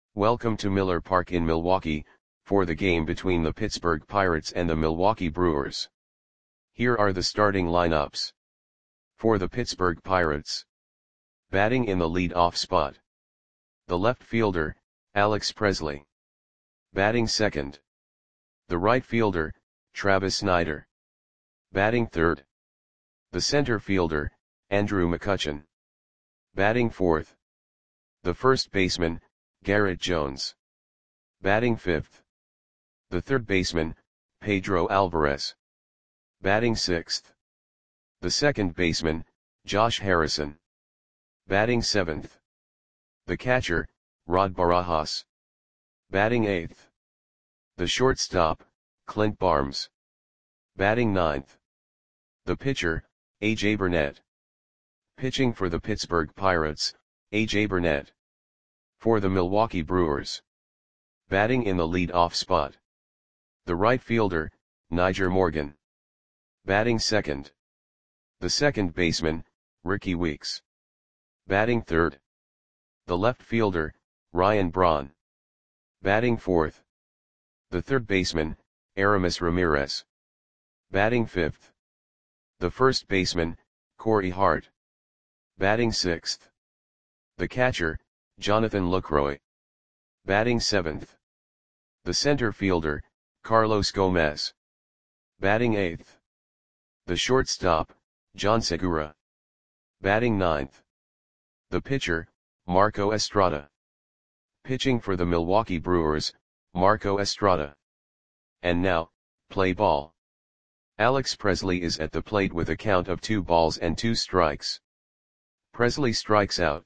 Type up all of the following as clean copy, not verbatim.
Welcome to Miller Park in Milwaukee, for the game between the Pittsburgh Pirates and the Milwaukee Brewers. Here are the starting lineups. For the Pittsburgh Pirates. Batting in the lead-off spot. The left fielder, Alex Presley. Batting second. The right fielder, Travis Snider. Batting third. The center fielder, Andrew McCutchen. Batting fourth. The first baseman, Garrett Jones. Batting fifth. The third baseman, Pedro Alvarez. Batting sixth. The second baseman, Josh Harrison. Batting seventh. The catcher, Rod Barajas. Batting eighth. The shortstop, Clint Barnes. Batting ninth. The pitcher, A.J. Burnett. Pitching for the Pittsburgh Pirates, A.J. Burnett. For the Milwaukee Brewers. Batting in the lead-off spot. The right fielder, Nyjer Morgan. Batting second. The second baseman, Rickie Weeks. Batting third. The left fielder, Ryan Braun. Batting fourth. The third baseman, Aramis Ramirez. Batting fifth. The first baseman, Corey Hart. Batting sixth. The catcher, Jonathan Lucroy. Batting seventh. The center fielder, Carlos Gomez. Batting eighth. The shortstop, John Segura. Batting ninth. The pitcher, Marco Estrada. Pitching for the Milwaukee Brewers, Marco Estrada. And now, play ball. Alex Presley is at the plate with a count of 2 balls and 2 strikes. Presley strikes out.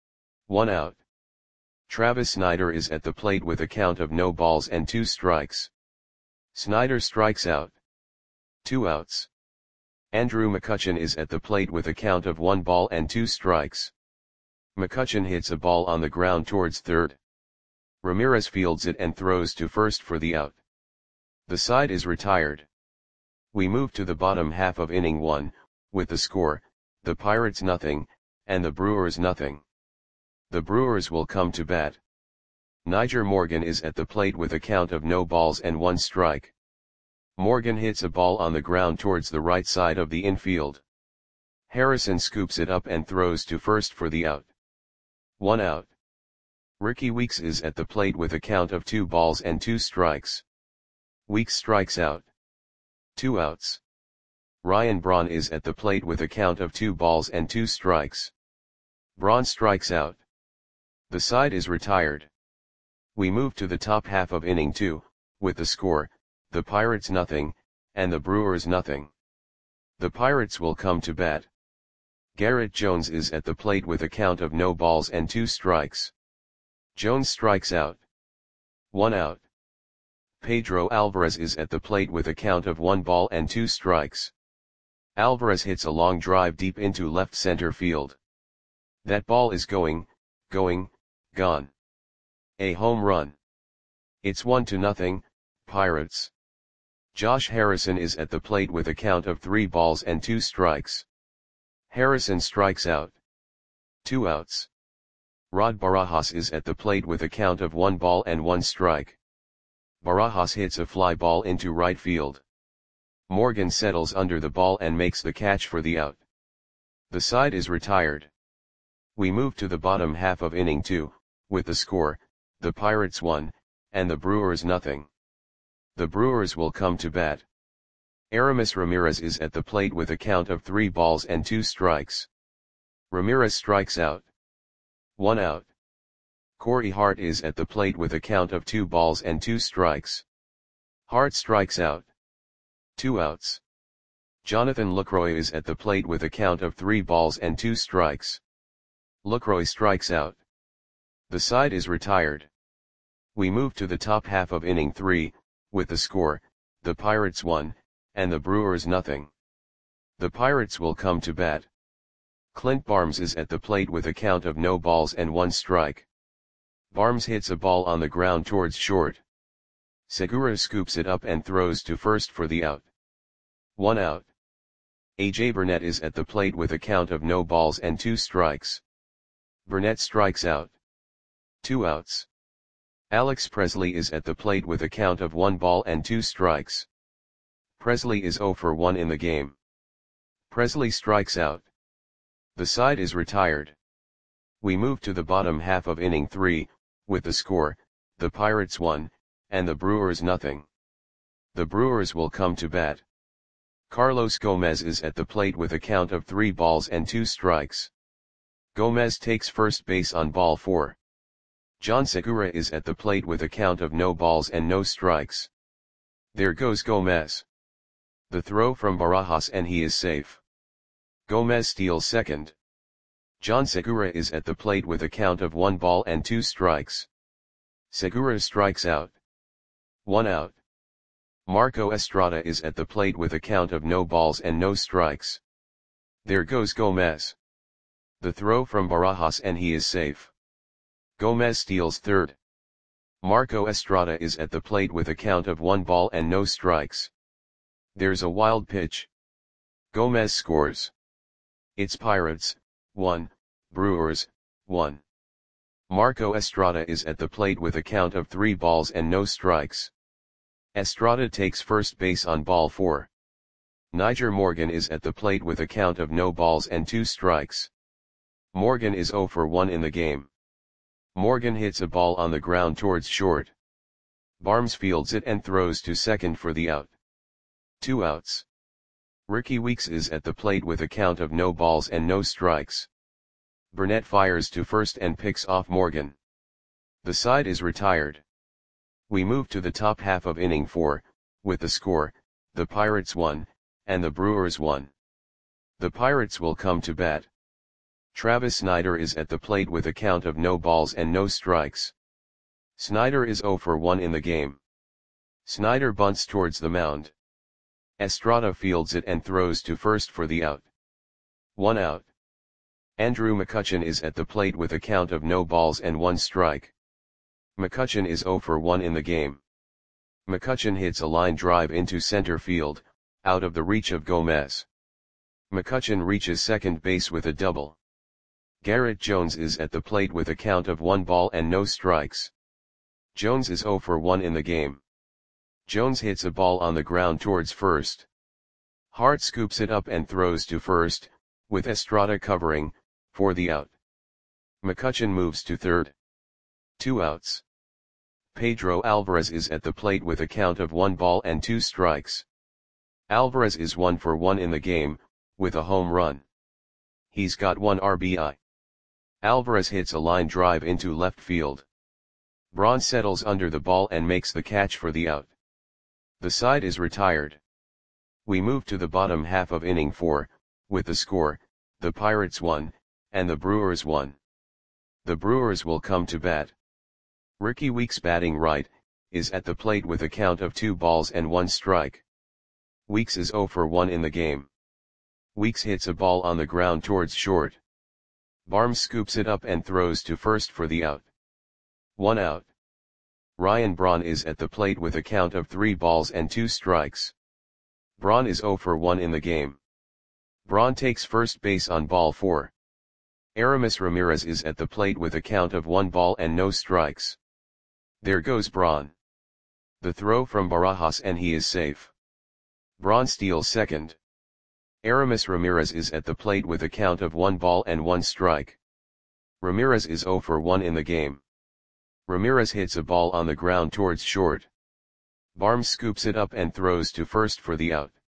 1 out. Travis Snider is at the plate with a count of no balls and 2 strikes. Snider strikes out. 2 outs. Andrew McCutchen is at the plate with a count of 1 ball and 2 strikes. McCutchen hits a ball on the ground towards third. Ramirez fields it and throws to first for the out. The side is retired. We move to the bottom half of inning 1, with the score, the Pirates nothing, and the Brewers nothing. The Brewers will come to bat. Nyjer Morgan is at the plate with a count of no balls and 1 strike. Morgan hits a ball on the ground towards the right side of the infield. Harrison scoops it up and throws to first for the out. 1 out. Rickie Weeks is at the plate with a count of 2 balls and 2 strikes. Weeks strikes out. 2 outs. Ryan Braun is at the plate with a count of 2 balls and 2 strikes. Braun strikes out. The side is retired. We move to the top half of inning 2, with the score, the Pirates nothing, and the Brewers nothing. The Pirates will come to bat. Garrett Jones is at the plate with a count of no balls and 2 strikes. Jones strikes out. 1 out. Pedro Alvarez is at the plate with a count of 1 ball and 2 strikes. Alvarez hits a long drive deep into left center field. That ball is going, gone. A home run. It's 1-0, Pirates. Josh Harrison is at the plate with a count of 3 balls and 2 strikes. Harrison strikes out. 2 outs. Rod Barajas is at the plate with a count of 1 ball and 1 strike. Barajas hits a fly ball into right field. Morgan settles under the ball and makes the catch for the out. The side is retired. We move to the bottom half of inning 2, with the score, the Pirates 1, and the Brewers nothing. The Brewers will come to bat. Aramis Ramirez is at the plate with a count of 3 balls and 2 strikes. Ramirez strikes out. 1 out. Corey Hart is at the plate with a count of 2 balls and 2 strikes. Hart strikes out. 2 outs. Jonathan Lucroy is at the plate with a count of 3 balls and 2 strikes. Lucroy strikes out. The side is retired. We move to the top half of inning 3, with the score, the Pirates 1, and the Brewers nothing. The Pirates will come to bat. Clint Barnes is at the plate with a count of no balls and 1 strike. Barnes hits a ball on the ground towards short. Segura scoops it up and throws to first for the out. 1 out. A.J. Burnett is at the plate with a count of no balls and 2 strikes. Burnett strikes out. 2 outs. Alex Presley is at the plate with a count of 1 ball and 2 strikes. Presley is 0 for 1 in the game. Presley strikes out. The side is retired. We move to the bottom half of inning 3, with the score, the Pirates 1, and the Brewers nothing. The Brewers will come to bat. Carlos Gomez is at the plate with a count of 3 balls and 2 strikes. Gomez takes first base on ball 4. John Segura is at the plate with a count of no balls and no strikes. There goes Gomez. The throw from Barajas and he is safe. Gomez steals second. John Segura is at the plate with a count of 1 ball and 2 strikes. Segura strikes out. 1 out. Marco Estrada is at the plate with a count of no balls and no strikes. There goes Gomez. The throw from Barajas and he is safe. Gomez steals third. Marco Estrada is at the plate with a count of 1 ball and no strikes. There's a wild pitch. Gomez scores. It's Pirates, 1, Brewers, 1. Marco Estrada is at the plate with a count of 3 balls and no strikes. Estrada takes first base on ball 4. Nyjer Morgan is at the plate with a count of no balls and 2 strikes. Morgan is 0 for 1 in the game. Morgan hits a ball on the ground towards short. Barnes fields it and throws to second for the out. 2 outs. Ricky Weeks is at the plate with a count of no balls and no strikes. Burnett fires to first and picks off Morgan. The side is retired. We move to the top half of inning 4, with the score, the Pirates 1, and the Brewers 1. The Pirates will come to bat. Travis Snider is at the plate with a count of no balls and no strikes. Snider is 0 for 1 in the game. Snider bunts towards the mound. Estrada fields it and throws to first for the out. 1 out. Andrew McCutchen is at the plate with a count of no balls and 1 strike. McCutchen is 0 for 1 in the game. McCutchen hits a line drive into center field, out of the reach of Gomez. McCutchen reaches second base with a double. Garrett Jones is at the plate with a count of 1 ball and no strikes. Jones is 0 for 1 in the game. Jones hits a ball on the ground towards first. Hart scoops it up and throws to first, with Estrada covering, for the out. McCutchen moves to third. 2 outs. Pedro Alvarez is at the plate with a count of 1 ball and 2 strikes. Alvarez is 1 for 1 in the game, with a home run. He's got 1 RBI. Alvarez hits a line drive into left field. Braun settles under the ball and makes the catch for the out. The side is retired. We move to the bottom half of inning 4, with the score, the Pirates 1, and the Brewers 1. The Brewers will come to bat. Ricky Weeks batting right, is at the plate with a count of 2 balls and 1 strike. Weeks is 0 for 1 in the game. Weeks hits a ball on the ground towards short. Barnes scoops it up and throws to first for the out. 1 out. Ryan Braun is at the plate with a count of 3 balls and 2 strikes. Braun is 0 for 1 in the game. Braun takes first base on ball 4. Aramis Ramirez is at the plate with a count of 1 ball and no strikes. There goes Braun. The throw from Barajas and he is safe. Braun steals second. Aramis Ramirez is at the plate with a count of 1 ball and 1 strike. Ramirez is 0 for 1 in the game. Ramirez hits a ball on the ground towards short. Barnes scoops it up and throws to first for the out.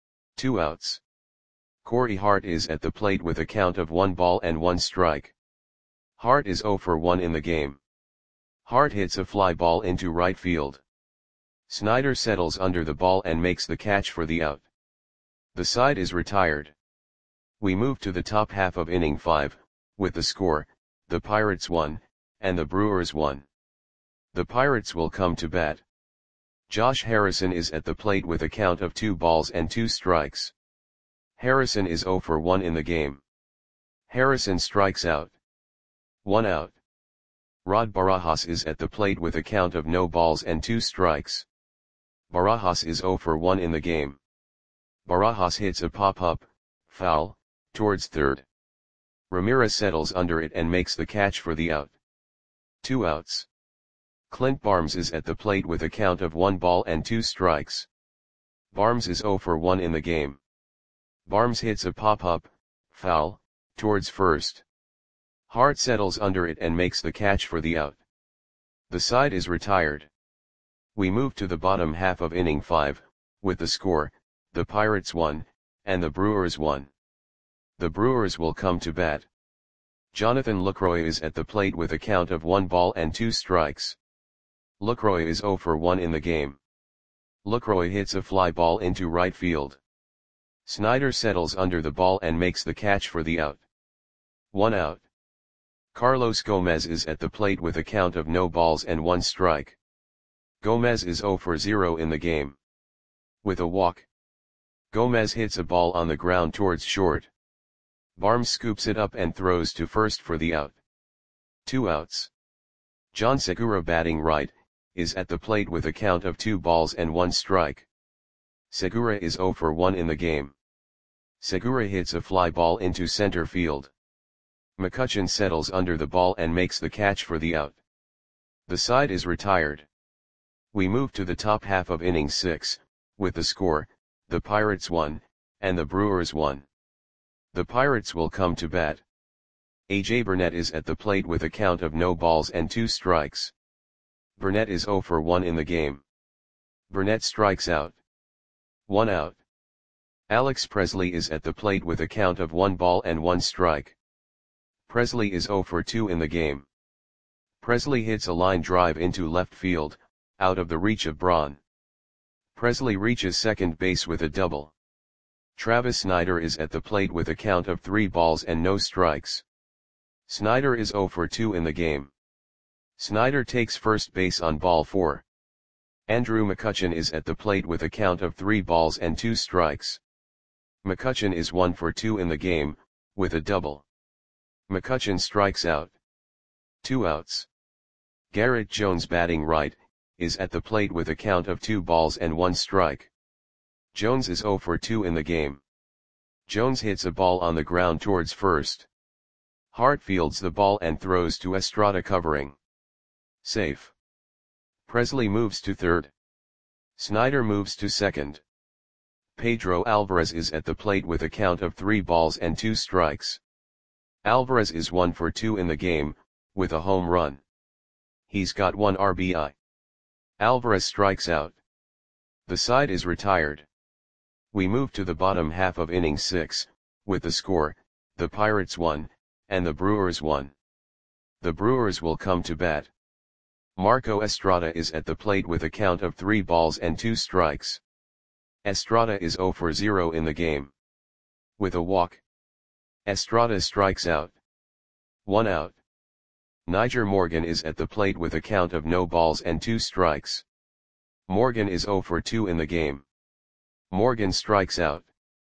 2 outs. Corey Hart is at the plate with a count of 1 ball and 1 strike. Hart is 0 for 1 in the game. Hart hits a fly ball into right field. Snider settles under the ball and makes the catch for the out. The side is retired. We move to the top half of inning 5, with the score, the Pirates 1, and the Brewers 1. The Pirates will come to bat. Josh Harrison is at the plate with a count of 2 balls and 2 strikes. Harrison is 0 for 1 in the game. Harrison strikes out. 1 out. Rod Barajas is at the plate with a count of no balls and 2 strikes. Barajas is 0 for 1 in the game. Barajas hits a pop-up, foul, towards third. Ramirez settles under it and makes the catch for the out. 2 outs. Clint Barnes is at the plate with a count of 1 ball and 2 strikes. Barnes is 0 for 1 in the game. Barnes hits a pop-up, foul, towards first. Hart settles under it and makes the catch for the out. The side is retired. We move to the bottom half of inning 5, with the score, the Pirates 1, and the Brewers 1. The Brewers will come to bat. Jonathan Lucroy is at the plate with a count of 1 ball and 2 strikes. Lucroy is 0 for 1 in the game. Lucroy hits a fly ball into right field. Snyder settles under the ball and makes the catch for the out. 1 out. Carlos Gomez is at the plate with a count of no balls and 1 strike. Gomez is 0 for 0 in the game. With a walk, Gomez hits a ball on the ground towards short. Barnes scoops it up and throws to first for the out. 2 outs. John Segura, batting right, is at the plate with a count of 2 balls and 1 strike. Segura is 0 for 1 in the game. Segura hits a fly ball into center field. McCutchen settles under the ball and makes the catch for the out. The side is retired. We move to the top half of inning 6, with the score, the Pirates 1, and the Brewers 1. The Pirates will come to bat. A.J. Burnett is at the plate with a count of no balls and 2 strikes. Burnett is 0 for 1 in the game. Burnett strikes out. 1 out. Alex Presley is at the plate with a count of 1 ball and 1 strike. Presley is 0 for 2 in the game. Presley hits a line drive into left field, out of the reach of Braun. Presley reaches second base with a double. Travis Snyder is at the plate with a count of 3 balls and no strikes. Snyder is 0 for 2 in the game. Snyder takes first base on ball 4. Andrew McCutchen is at the plate with a count of 3 balls and 2 strikes. McCutchen is 1 for 2 in the game, with a double. McCutchen strikes out. 2 outs. Garrett Jones, batting right, is at the plate with a count of 2 balls and 1 strike. Jones is 0 for 2 in the game. Jones hits a ball on the ground towards first. Hart fields the ball and throws to Estrada, covering. Safe. Presley moves to third. Snyder moves to second. Pedro Alvarez is at the plate with a count of 3 balls and 2 strikes. Alvarez is 1 for 2 in the game, with a home run. He's got 1 RBI. Alvarez strikes out. The side is retired. We move to the bottom half of inning 6, with the score, the Pirates 1, and the Brewers 1. The Brewers will come to bat. Marco Estrada is at the plate with a count of 3 balls and 2 strikes. Estrada is 0 for 0 in the game. With a walk, Estrada strikes out. 1 out. Niger Morgan is at the plate with a count of no balls and 2 strikes. Morgan is 0 for 2 in the game. Morgan strikes out.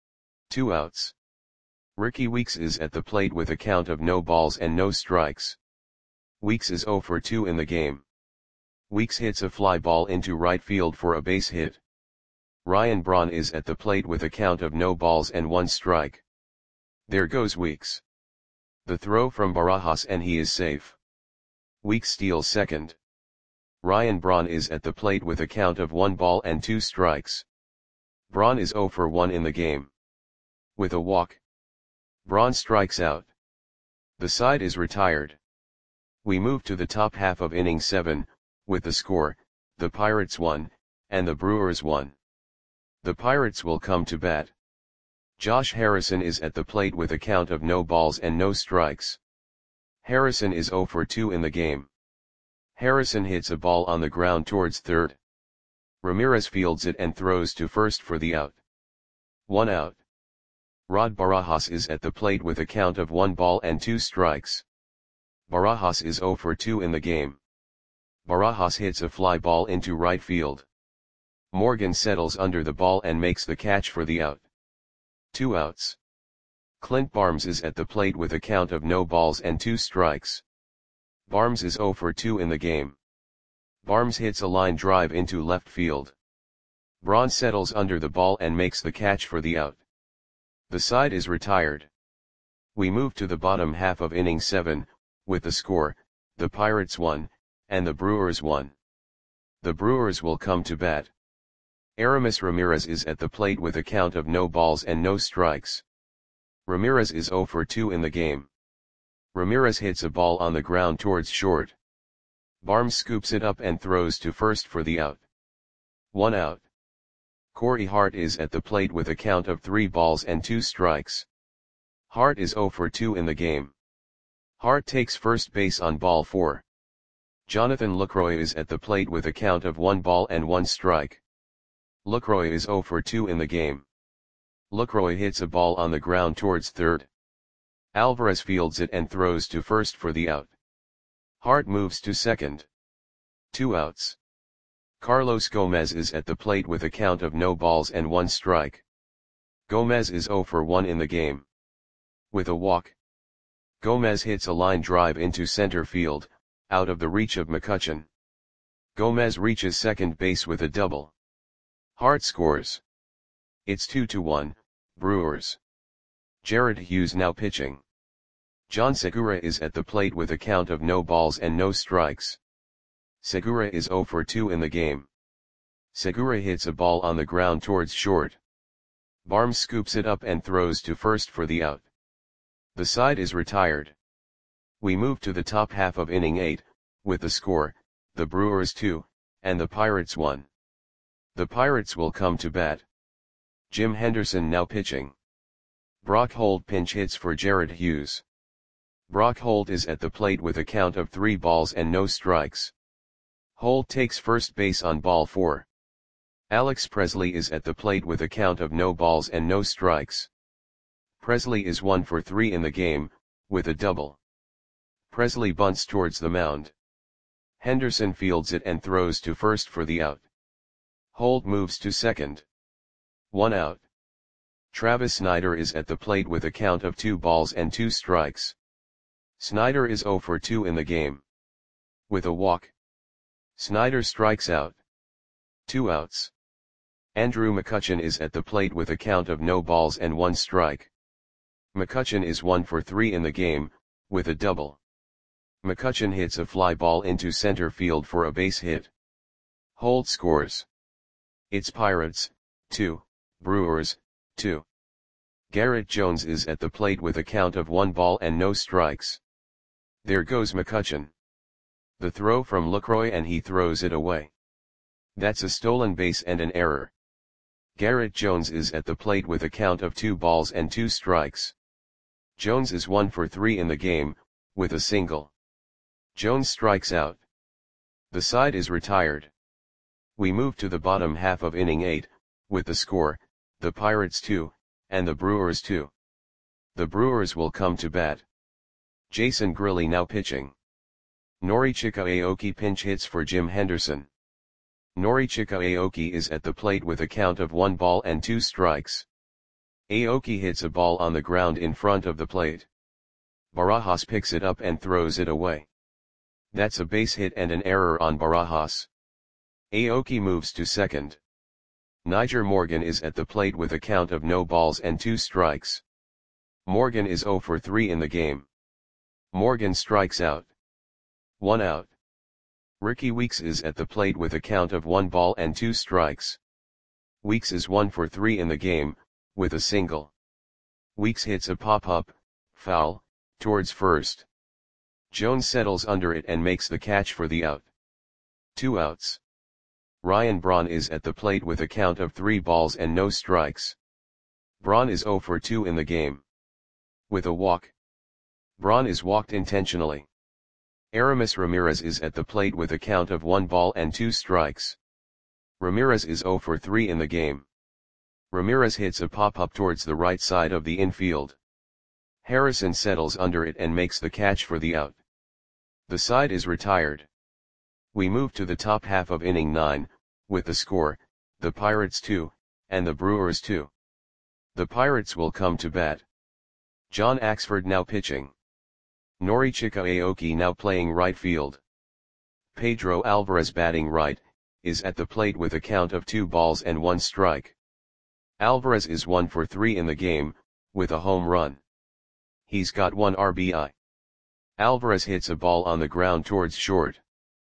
2 outs. Ricky Weeks is at the plate with a count of no balls and no strikes. Weeks is 0 for 2 in the game. Weeks hits a fly ball into right field for a base hit. Ryan Braun is at the plate with a count of no balls and 1 strike. There goes Weeks. The throw from Barajas and he is safe. Weeks steals second. Ryan Braun is at the plate with a count of 1 ball and 2 strikes. Braun is 0 for 1 in the game. With a walk, Braun strikes out. The side is retired. We move to the top half of inning 7, with the score, the Pirates 1, and the Brewers 1. The Pirates will come to bat. Josh Harrison is at the plate with a count of no balls and no strikes. Harrison is 0 for 2 in the game. Harrison hits a ball on the ground towards third. Ramirez fields it and throws to first for the out. 1 out. Rod Barajas is at the plate with a count of 1 ball and 2 strikes. Barajas is 0 for 2 in the game. Barajas hits a fly ball into right field. Morgan settles under the ball and makes the catch for the out. 2 outs. Clint Barnes is at the plate with a count of no balls and 2 strikes. Barnes is 0 for 2 in the game. Barnes hits a line drive into left field. Braun settles under the ball and makes the catch for the out. The side is retired. We move to the bottom half of inning 7, with the score, the Pirates 1, and the Brewers 1. The Brewers will come to bat. Aramis Ramirez is at the plate with a count of no balls and no strikes. Ramirez is 0 for 2 in the game. Ramirez hits a ball on the ground towards short. Barnes scoops it up and throws to first for the out. 1 out. Corey Hart is at the plate with a count of 3 balls and 2 strikes. Hart is 0 for 2 in the game. Hart takes first base on ball 4. Jonathan Lucroy is at the plate with a count of 1 ball and 1 strike. Lucroy is 0 for 2 in the game. Lucroy hits a ball on the ground towards third. Alvarez fields it and throws to first for the out. Hart moves to second. 2 outs. Carlos Gomez is at the plate with a count of no balls and 1 strike. Gomez is 0 for 1 in the game. With a walk, Gomez hits a line drive into center field, out of the reach of McCutchen. Gomez reaches second base with a double. Hart scores. It's 2-1, Brewers. Jared Hughes now pitching. John Segura is at the plate with a count of no balls and no strikes. Segura is 0 for 2 in the game. Segura hits a ball on the ground towards short. Barnes scoops it up and throws to first for the out. The side is retired. We move to the top half of inning 8, with the score, the Brewers 2, and the Pirates 1. The Pirates will come to bat. Jim Henderson now pitching. Brock Holt pinch hits for Jared Hughes. Brock Holt is at the plate with a count of 3 balls and no strikes. Holt takes first base on ball 4. Alex Presley is at the plate with a count of no balls and no strikes. Presley is 1 for 3 in the game, with a double. Presley bunts towards the mound. Henderson fields it and throws to first for the out. Holt moves to second. 1 out. Travis Snyder is at the plate with a count of 2 balls and 2 strikes. Snyder is 0 for 2 in the game. With a walk, Snyder strikes out. 2 outs. Andrew McCutchen is at the plate with a count of no balls and 1 strike. McCutchen is 1 for 3 in the game, with a double. McCutchen hits a fly ball into center field for a base hit. Holt scores. It's Pirates, 2, Brewers, 2. Garrett Jones is at the plate with a count of 1 ball and no strikes. There goes McCutchen. The throw from Lucroy and he throws it away. That's a stolen base and an error. Garrett Jones is at the plate with a count of 2 balls and 2 strikes. Jones is 1 for 3 in the game, with a single. Jones strikes out. The side is retired. We move to the bottom half of inning 8, with the score, the Pirates 2, and the Brewers 2. The Brewers will come to bat. Jason Grilli now pitching. Norichika Aoki pinch hits for Jim Henderson. Norichika Aoki is at the plate with a count of 1 ball and 2 strikes. Aoki hits a ball on the ground in front of the plate. Barajas picks it up and throws it away. That's a base hit and an error on Barajas. Aoki moves to second. Niger Morgan is at the plate with a count of no balls and 2 strikes. Morgan is 0 for 3 in the game. Morgan strikes out. 1 out. Ricky Weeks is at the plate with a count of 1 ball and 2 strikes. Weeks is 1 for 3 in the game, with a single. Weeks hits a pop-up, foul, towards first. Jones settles under it and makes the catch for the out. 2 outs. Ryan Braun is at the plate with a count of 3 balls and no strikes. Braun is 0 for 2 in the game. With a walk. Braun is walked intentionally. Aramis Ramirez is at the plate with a count of 1 ball and 2 strikes. Ramirez is 0 for 3 in the game. Ramirez hits a pop-up towards the right side of the infield. Harrison settles under it and makes the catch for the out. The side is retired. We move to the top half of inning 9, with the score, the Pirates 2, and the Brewers 2. The Pirates will come to bat. John Axford now pitching. Norichika Aoki now playing right field. Pedro Alvarez batting right, is at the plate with a count of 2 balls and 1 strike. Alvarez is 1 for 3 in the game, with a home run. He's got 1 RBI. Alvarez hits a ball on the ground towards short.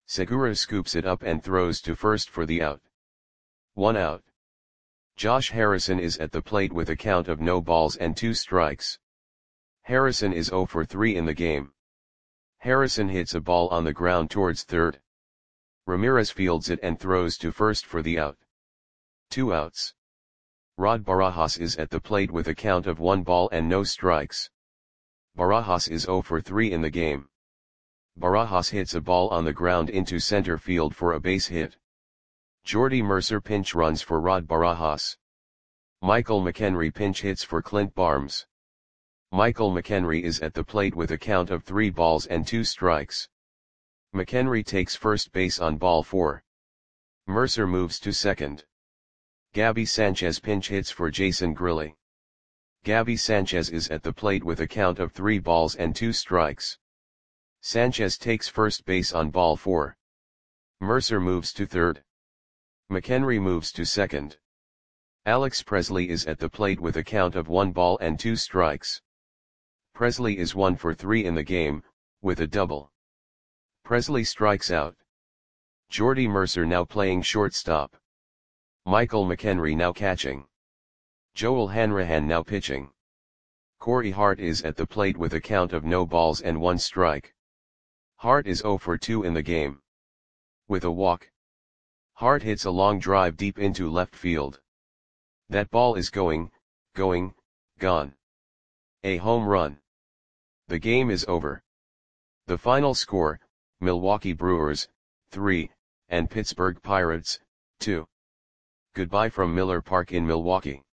Segura scoops it up and throws to first for the out. 1 out. Josh Harrison is at the plate with a count of no balls and 2 strikes. Harrison is 0 for 3 in the game. Harrison hits a ball on the ground towards third. Ramirez fields it and throws to first for the out. 2 outs. Rod Barajas is at the plate with a count of 1 ball and no strikes. Barajas is 0 for 3 in the game. Barajas hits a ball on the ground into center field for a base hit. Jordy Mercer pinch runs for Rod Barajas. Michael McHenry pinch hits for Clint Barnes. Michael McHenry is at the plate with a count of 3 balls and 2 strikes. McHenry takes first base on ball 4. Mercer moves to second. Gabby Sanchez pinch hits for Jason Grilli. Gabby Sanchez is at the plate with a count of 3 balls and 2 strikes. Sanchez takes first base on ball 4. Mercer moves to third. McHenry moves to second. Alex Presley is at the plate with a count of 1 ball and 2 strikes. Presley is 1 for 3 in the game, with a double. Presley strikes out. Jordy Mercer now playing shortstop. Michael McHenry now catching. Joel Hanrahan now pitching. Corey Hart is at the plate with a count of no balls and 1 strike. Hart is 0 for 2 in the game. With a walk. Hart hits a long drive deep into left field. That ball is going, gone. A home run. The game is over. The final score, Milwaukee Brewers, 3, and Pittsburgh Pirates, 2. Goodbye from Miller Park in Milwaukee.